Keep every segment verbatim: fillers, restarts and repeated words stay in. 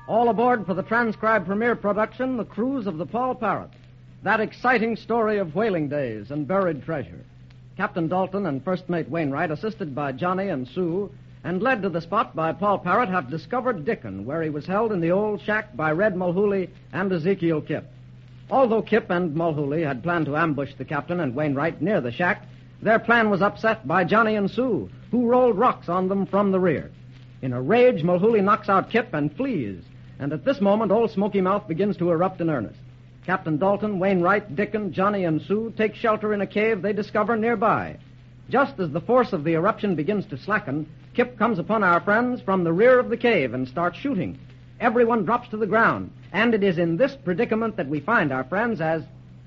All aboard for the transcribed premiere production, The Cruise of the Paul Parrot. That exciting story of whaling days and buried treasure. Captain Dalton and First Mate Wainwright, assisted by Johnny and Sue, and led to the spot by Paul Parrot, have discovered Dickon, where he was held in the old shack by Red Mulhooley and Ezekiel Kip. Although Kip and Mulhooley had planned to ambush the captain and Wainwright near the shack, their plan was upset by Johnny and Sue, who rolled rocks on them from the rear. In a rage, Mulhooley knocks out Kip and flees, and at this moment, Old Smoky Mouth begins to erupt in earnest. Captain Dalton, Wainwright, Dickon, Johnny, and Sue take shelter in a cave they discover nearby. Just as the force of the eruption begins to slacken, Kip comes upon our friends from the rear of the cave and starts shooting. Everyone drops to the ground, and it is in this predicament that we find our friends as...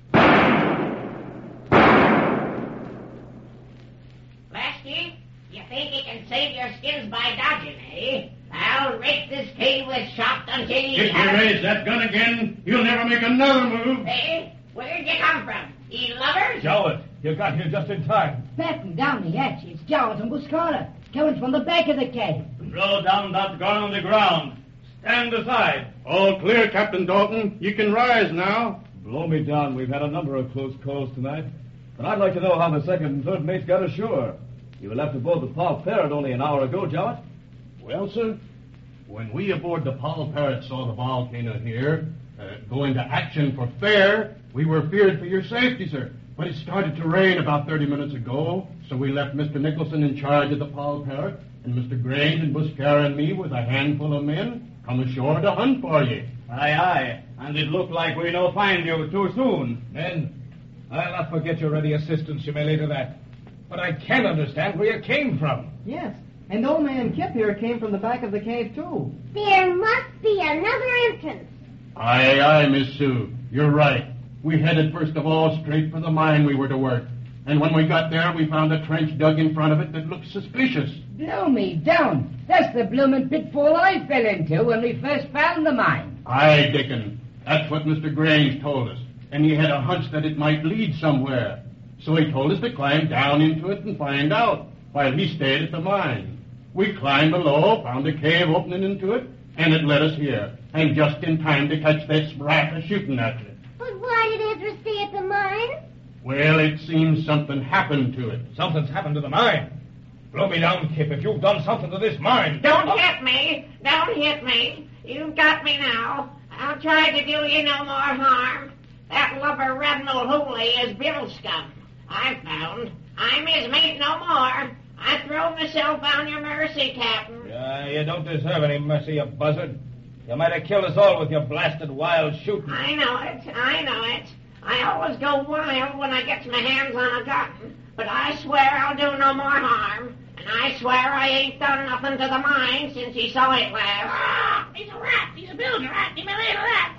Lasky, you think you can save your skins by dodging, eh? I'll rake this cave with shot until you... If you raise that gun again, you'll never make another move. Hey, where'd you come from? You lovers? Jowett, you got here just in time. Batten down the hatch. It's Jowett and Buscala, coming from the back of the cave. Throw down that gun on the ground. Stand aside. All clear, Captain Dalton. You can rise now. Blow me down. We've had a number of close calls tonight. But I'd like to know how the second and third mates got ashore. You left aboard the Paul Parrot only an hour ago, Jowett. Well, sir, when we aboard the Paul Parrot saw the volcano here uh, go into action for fair, we were feared for your safety, sir. But it started to rain about thirty minutes ago, so we left Mister Nicholson in charge of the Paul Parrot, and Mister Grange and Buscara and me with a handful of men come ashore to hunt for you. Aye, aye. And it looked like we no find you too soon. Men, I'll not forget your ready assistance you may lay to that. But I can't understand where you came from. Yes, and old man Kip here came from the back of the cave, too. There must be another entrance. Aye, aye, Miss Sue. You're right. We headed first of all straight for the mine we were to work. And when we got there, we found a trench dug in front of it that looked suspicious. Blow me down. That's the bloomin' pitfall I fell into when we first found the mine. Aye, Dickon. That's what Mister Grange told us. And he had a hunch that it might lead somewhere. So he told us to climb down into it and find out, while he stayed at the mine. We climbed below, found a cave opening into it, and it led us here. And just in time to catch that sprat a shooting at it. But why did Ezra stay at the mine? Well, it seems something happened to it. Something's happened to the mine. Blow me down, Kip, if you've done something to this mine. Don't hit me. Don't hit me. You've got me now. I'll try to do you no more harm. That lubber Red Mulhooley is Bill Scum. I found. I'm his mate no more. I throw myself on your mercy, Captain. Yeah, you don't deserve any mercy, you buzzard. You might have killed us all with your blasted wild shooting. I know it. I know it. I always go wild when I get my hands on a gun. But I swear I'll do no more harm. And I swear I ain't done nothing to the mine since he saw it last. Ah, he's a rat. He's a building rat. Give me a little rat.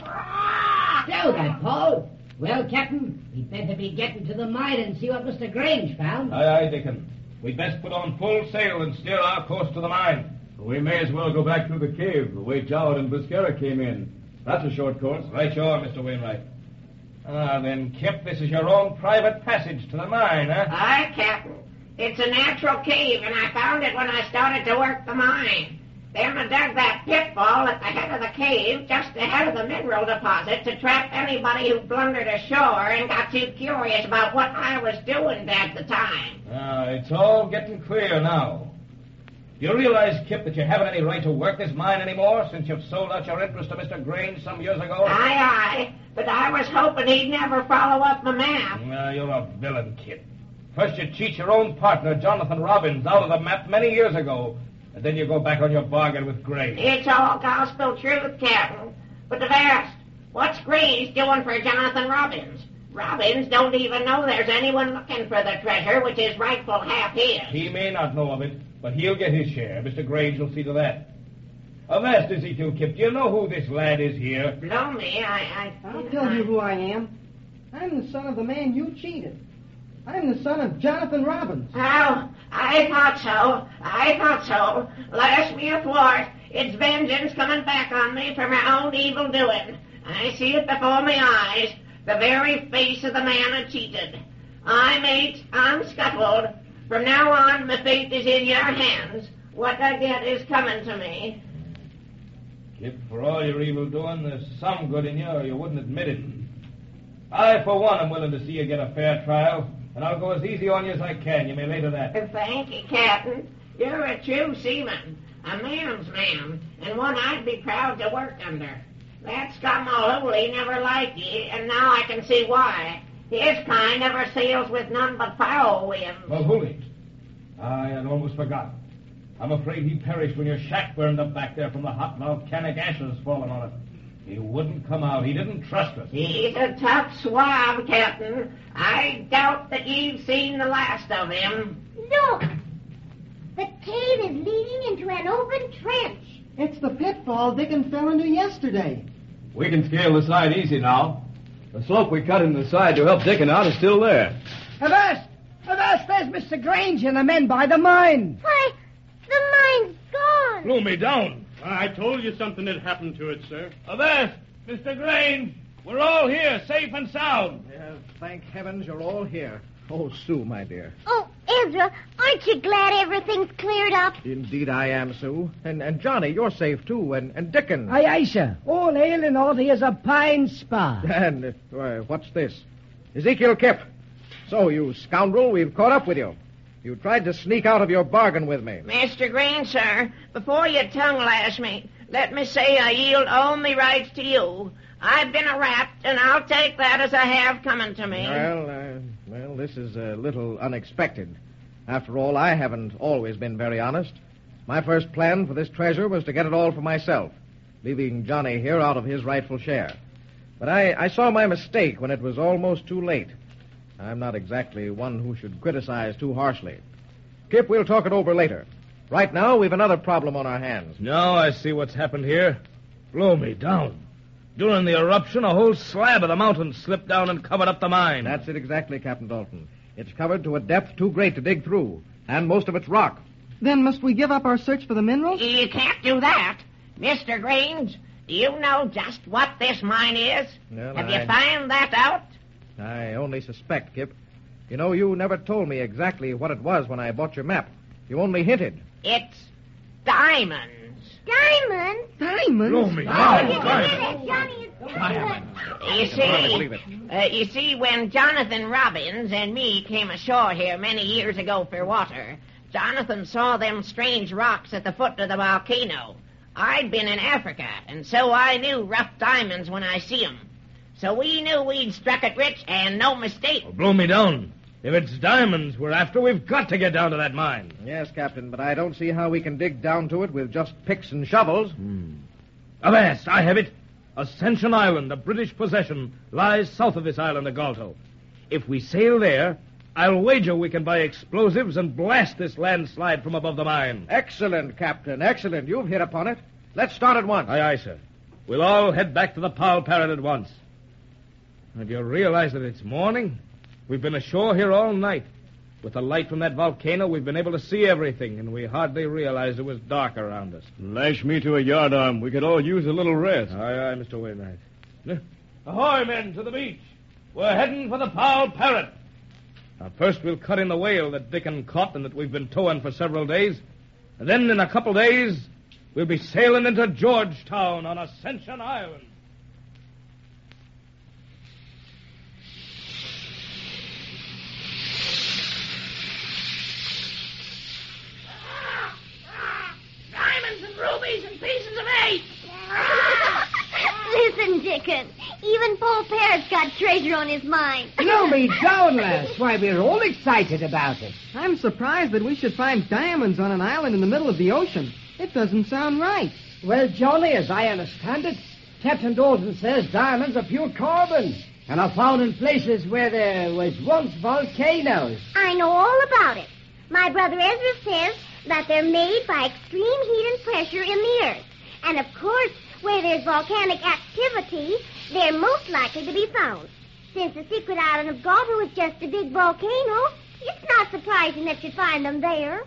Ah. So that, Paul. Well, Captain, we'd better be getting to the mine and see what Mister Grange found. Aye, aye, Dickon. We'd best put on full sail and steer our course to the mine. We may as well go back through the cave, the way Jowett and Buscara came in. That's a short course. Right you are, Mister Wainwright. Ah, then, Kip, this is your own private passage to the mine, huh? Aye, Captain. It's a natural cave, and I found it when I started to work the mine. Then I dug that pitfall at the head of the cave, just ahead of the mineral deposit, to trap anybody who blundered ashore and got too curious about what I was doing at the time. Ah, it's all getting clear now. You realize, Kip, that you haven't any right to work this mine anymore since you've sold out your interest to Mister Grange some years ago? Aye, aye. But I was hoping he'd never follow up my map. Ah, you're a villain, Kip. First you cheat your own partner, Jonathan Robbins, out of the map many years ago, and then you go back on your bargain with Grange. It's all gospel truth, Captain. But the best, what's Grange doing for Jonathan Robbins? Robbins don't even know there's anyone looking for the treasure, which is rightful half his. He may not know of it, but he'll get his share. Mister Grange will see to that. Avast, Ezekiel Kip, do you know who this lad is here? Blow me, I... I I'll tell you who I am. I'm the son of the man you cheated. I'm the son of Jonathan Robbins. Oh, I thought so. I thought so. Lash me athwart. It's vengeance coming back on me for my own evil doing. I see it before my eyes. The very face of the man I cheated. I, mate, I'm scuttled. From now on, my fate is in your hands. What I get is coming to me. Kip, for all your evil doing, there's some good in you, or you wouldn't admit it. I, for one, am willing to see you get a fair trial, and I'll go as easy on you as I can. You may lay to that. Thank you, Captain. You're a true seaman, a man's man, and one I'd be proud to work under. That scum O'Hooley never liked ye, and now I can see why. His kind never sails with none but foul winds. O'Hooley? I had almost forgotten. I'm afraid he perished when your shack burned up back there from the hot volcanic ashes falling on it. He wouldn't come out. He didn't trust us. He's a tough swab, Captain. I doubt that you've seen the last of him. Look! The cave is leading into an open trench. It's the pitfall Dickon fell into yesterday. We can scale the side easy now. The slope we cut in the side to help Dickon out is still there. Avast! Avast! There's Mister Grange and the men by the mine. Why, the mine's gone. Blew me down. I told you something had happened to it, sir. Avast! Mister Grange! We're all here, safe and sound. Yes, thank heavens you're all here. Oh, Sue, my dear. Oh, Ezra, aren't you glad everything's cleared up? Indeed I am, Sue. And and Johnny, you're safe, too. And, and Dickon. Aye, aye, sir. All hail and all here's a pine spa. And, uh, what's this? Ezekiel Kip. So, you scoundrel, we've caught up with you. You tried to sneak out of your bargain with me. Mister Green, sir, before you tongue-lash me, let me say I yield all my rights to you. I've been a rat, and I'll take that as I have coming to me. Well, uh, well, this is a little unexpected. After all, I haven't always been very honest. My first plan for this treasure was to get it all for myself, leaving Johnny here out of his rightful share. But I, I saw my mistake when it was almost too late. I'm not exactly one who should criticize too harshly. Kip, we'll talk it over later. Right now, we've another problem on our hands. Now I see what's happened here. Blow me down. During the eruption, a whole slab of the mountain slipped down and covered up the mine. That's it exactly, Captain Dalton. It's covered to a depth too great to dig through, and most of it's rock. Then must we give up our search for the minerals? You can't do that. Mister Grange, do you know just what this mine is? Well, have I... you found that out? I only suspect, Kip. You know, you never told me exactly what it was when I bought your map. You only hinted. It's diamonds. Diamonds? Diamonds? Blow me Oh, down. you did it, Johnny. It's diamonds. You I believe see, it. uh, you see, when Jonathan Robbins and me came ashore here many years ago for water, Jonathan saw them strange rocks at the foot of the volcano. I'd been in Africa, and so I knew rough diamonds when I see 'em. So we knew we'd struck it rich, and no mistake. Oh, blow me down. If it's diamonds we're after, we've got to get down to that mine. Yes, Captain, but I don't see how we can dig down to it with just picks and shovels. Hmm. Avast, I have it. Ascension Island, a British possession, lies south of this island of Galto. If we sail there, I'll wager we can buy explosives and blast this landslide from above the mine. Excellent, Captain, excellent. You've hit upon it. Let's start at once. Aye, aye, sir. We'll all head back to the Pal Parrot at once. Now, do you realize that it's morning? We've been ashore here all night. With the light from that volcano, we've been able to see everything, and we hardly realized it was dark around us. Lash me to a yardarm. We could all use a little rest. Aye, aye, Mister Wainwright. Ahoy, men, to the beach. We're heading for the Pal Parrot. Now, first we'll cut in the whale that Dickon caught and that we've been towing for several days. And then in a couple days, we'll be sailing into Georgetown on Ascension Island. Diamonds and rubies and pieces of eight. Listen, Dickon. Even Paul Parrot's got treasure on his mind. Blow me down, lass. Why, we're all excited about it. I'm surprised that we should find diamonds on an island in the middle of the ocean. It doesn't sound right. Well, Johnny, as I understand it, Captain Dalton says diamonds are pure carbon and are found in places where there was once volcanoes. I know all about it. My brother Ezra says that they're made by extreme heat and pressure in the earth. And, of course, where there's volcanic activity, they're most likely to be found. Since the secret island of Galto is just a big volcano, it's not surprising that you find them there.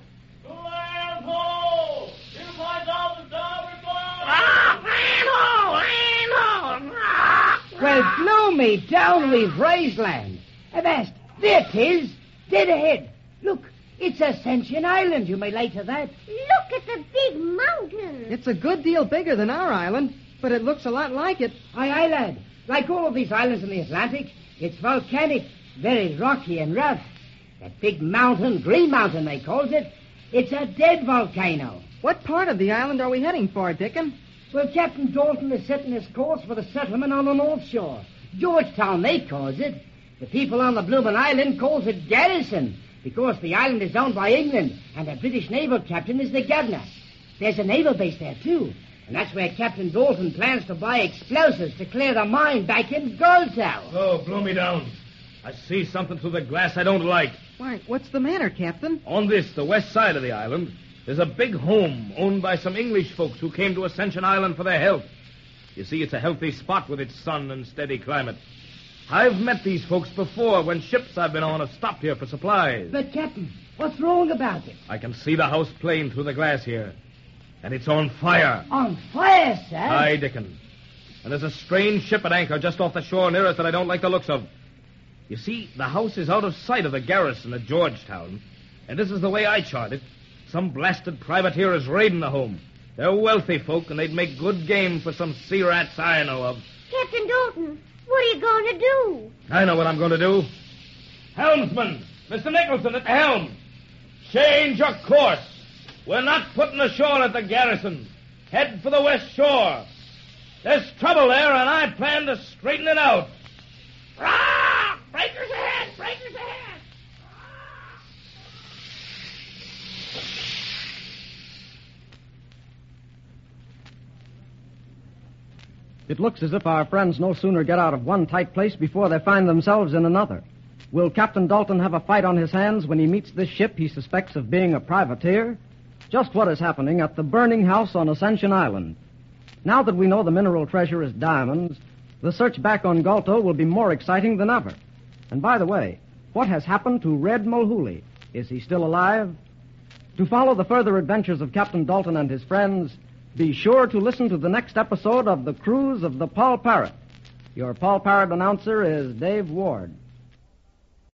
Well, blow me down, we've raised land. Avast, there it is, dead ahead. Look, It's Ascension Island, you may lay to that. Look at the big mountain. It's a good deal bigger than our island, but it looks a lot like it. Aye, aye, lad. Like all of these islands in the Atlantic, it's volcanic, very rocky and rough. That big mountain, Green Mountain they calls it, it's a dead volcano. What part of the island are we heading for, Dickon? Well, Captain Dalton is setting his course for the settlement on the North Shore. Georgetown, they calls it. The people on the bloomin' island calls it Garrison, because the island is owned by England, and the British naval captain is the governor. There's a naval base there, too, and that's where Captain Dalton plans to buy explosives to clear the mine back in Goldtown. Oh, blow me down. I see something through the glass I don't like. Why, what's the matter, Captain? On this, the west side of the island, there's a big home owned by some English folks who came to Ascension Island for their health. You see, it's a healthy spot with its sun and steady climate. I've met these folks before when ships I've been on have stopped here for supplies. But, Captain, what's wrong about it? I can see the house plain through the glass here. And it's on fire. On fire, sir? Aye, Dickon. And there's a strange ship at anchor just off the shore near us that I don't like the looks of. You see, the house is out of sight of the garrison at Georgetown. And this is the way I chart it. Some blasted privateer is raiding the home. They're wealthy folk, and they'd make good game for some sea rats I know of. Captain Dalton, what are you going to do? I know what I'm going to do. Helmsman, Mister Nicholson at the helm. Change your course. We're not putting ashore at the garrison. Head for the west shore. There's trouble there, and I plan to straighten it out. Rah! Breakers ahead! Breakers ahead! It looks as if our friends no sooner get out of one tight place before they find themselves in another. Will Captain Dalton have a fight on his hands when he meets this ship he suspects of being a privateer? Just what is happening at the burning house on Ascension Island. Now that we know the mineral treasure is diamonds, the search back on Galto will be more exciting than ever. And by the way, what has happened to Red Mulhooley? Is he still alive? To follow the further adventures of Captain Dalton and his friends, be sure to listen to the next episode of The Cruise of the Paul Parrot. Your Paul Parrot announcer is Dave Ward.